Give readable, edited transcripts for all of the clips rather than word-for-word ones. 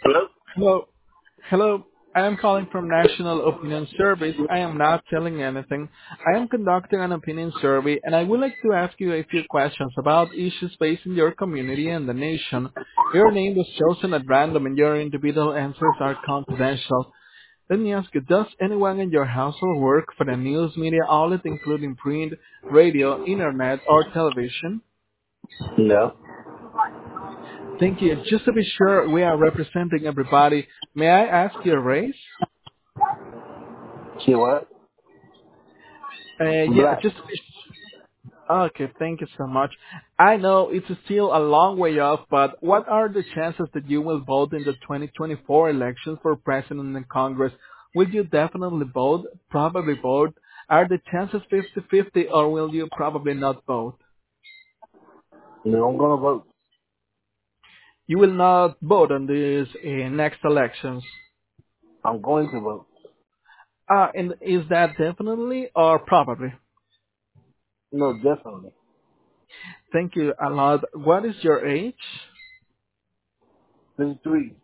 Hello? Hello. Hello. I am calling from National Opinion Service. I am not telling anything. I am conducting an opinion survey and I would like to ask you a few questions about issues facing your community and the nation. Your name was chosen at random and your individual answers are confidential. Let me ask you, does anyone in your household work for the news media outlet including print, radio, internet, or television? No. Thank you. Just to be sure we are representing everybody, may I ask your race? She what? Yeah, Black. just okay. Thank you so much. I know it's still a long way off, but what are the chances that you will vote in the 2024 elections for president and Congress? Will you definitely vote? Probably vote? Are the chances 50-50, or will you probably not vote? No, I'm gonna vote. You will not vote on these next elections. I'm going to vote. And is that definitely or probably? No, definitely. Thank you a lot. What is your age? 53.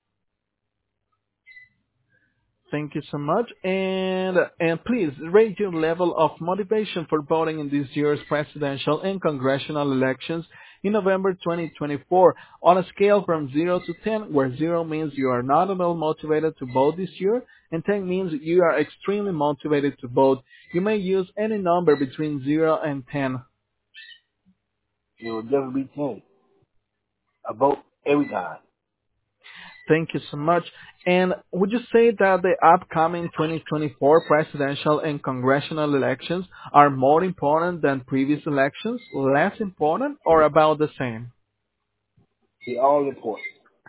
Thank you so much. And please rate your level of motivation for voting in this year's presidential and congressional elections in November 2024 on a scale from 0 to 10, where 0 means you are not at all motivated to vote this year and 10 means you are extremely motivated to vote. You may use any number between 0 and 10. It will definitely be 10. I vote every time. Thank you so much. And would you say that the upcoming 2024 presidential and congressional elections are more important than previous elections, less important, or about the same? They all important.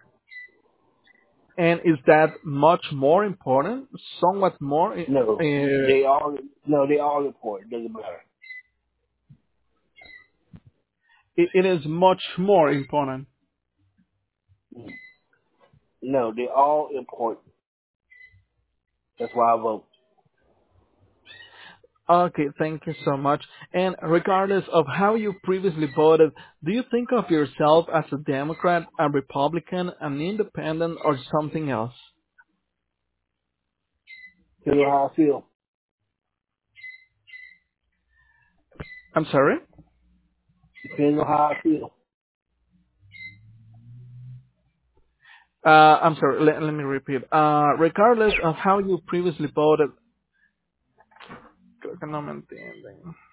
And is that much more important? Somewhat more? No. They all important. Doesn't matter. It is much more important. No, they all important. That's why I vote. Okay, thank you so much. And regardless of how you previously voted, do you think of yourself as a Democrat, a Republican, an independent, or something else? You know how I feel. I'm sorry? Depends on how I feel. I'm sorry, let me repeat. Regardless of how you previously voted, creo que no me entienden.